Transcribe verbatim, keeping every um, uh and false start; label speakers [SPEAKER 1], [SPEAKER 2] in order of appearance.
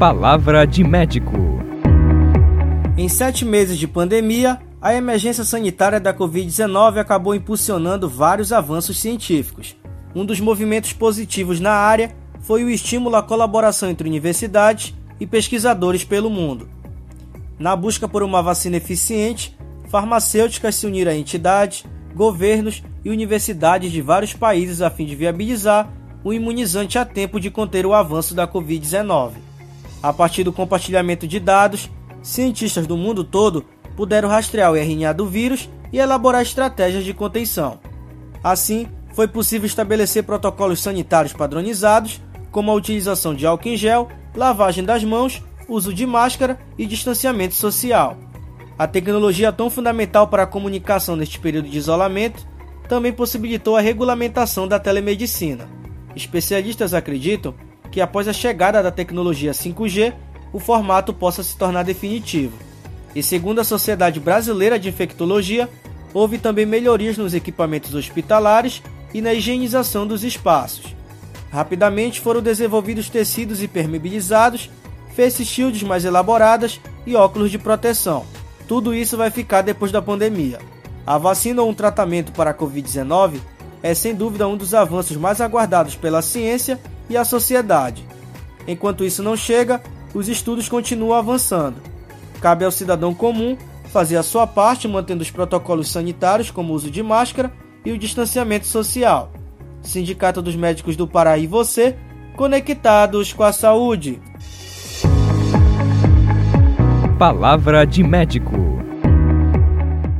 [SPEAKER 1] Palavra de médico.
[SPEAKER 2] Em sete meses de pandemia, a emergência sanitária da covid dezenove acabou impulsionando vários avanços científicos. Um dos movimentos positivos na área foi o estímulo à colaboração entre universidades e pesquisadores pelo mundo. Na busca por uma vacina eficiente, farmacêuticas se uniram a entidades, governos e universidades de vários países a fim de viabilizar um imunizante a tempo de conter o avanço da covid dezenove. A partir do compartilhamento de dados, cientistas do mundo todo puderam rastrear o R N A do vírus e elaborar estratégias de contenção. Assim, foi possível estabelecer protocolos sanitários padronizados, como a utilização de álcool em gel, lavagem das mãos, uso de máscara e distanciamento social. A tecnologia tão fundamental para a comunicação neste período de isolamento também possibilitou a regulamentação da telemedicina. Especialistas acreditam que após a chegada da tecnologia cinco G, o formato possa se tornar definitivo. E segundo a Sociedade Brasileira de Infectologia, houve também melhorias nos equipamentos hospitalares e na higienização dos espaços. Rapidamente foram desenvolvidos tecidos impermeabilizados, face shields mais elaboradas e óculos de proteção. Tudo isso vai ficar depois da pandemia. A vacina ou um tratamento para a covid dezenove é sem dúvida um dos avanços mais aguardados pela ciência e a sociedade. Enquanto isso não chega, os estudos continuam avançando. Cabe ao cidadão comum fazer a sua parte mantendo os protocolos sanitários como o uso de máscara e o distanciamento social. Sindicato dos Médicos do Pará e você, conectados com a saúde.
[SPEAKER 1] Palavra de médico.